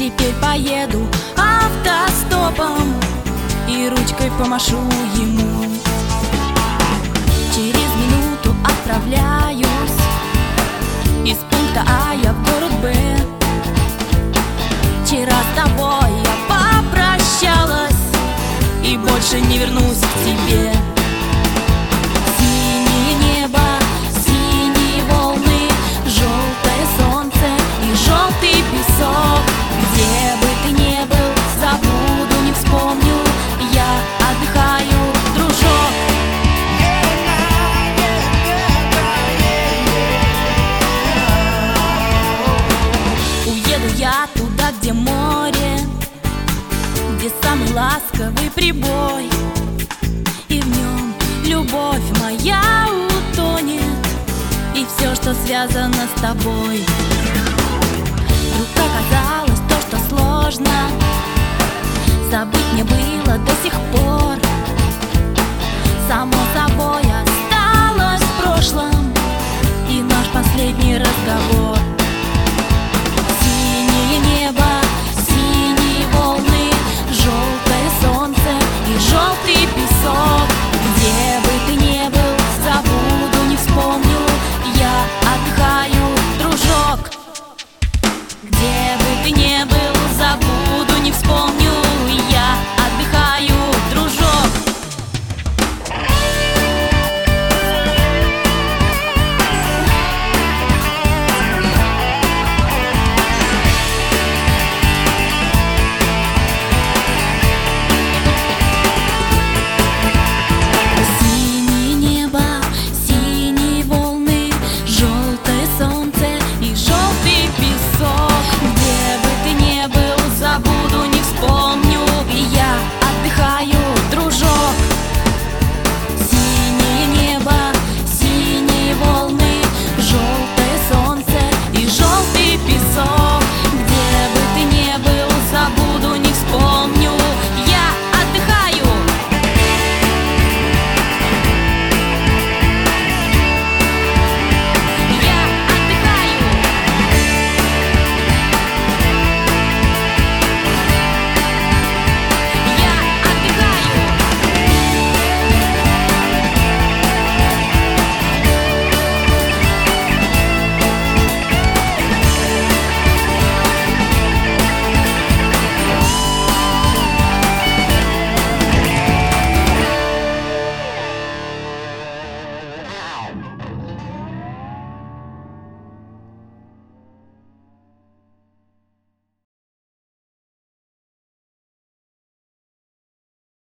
Теперь поеду автостопом и ручкой помашу ему. Через минуту отправляюсь из пункта А я в город Б. Вчера с тобой я попрощалась и больше не вернусь к тебе. Синее небо, синие волны, желтое солнце и желтый песок. Где бы ты ни был, забуду, не вспомню, я отдыхаю, дружок. Уеду я туда, где море, где самый ласковый прибой, и в нем любовь моя утонет, и все, что связано с тобой. Вдруг оказалось то, что сложно забыть мне было до сих пор. Само собой осталось в прошлом и наш последний разговор. Синее небо, синие волны, желтое солнце и желтый песок. Где бы ты ни был, забуду, не вспомню, я отдыхаю, дружок. Где бы ты ни был, забуду, не вспомню.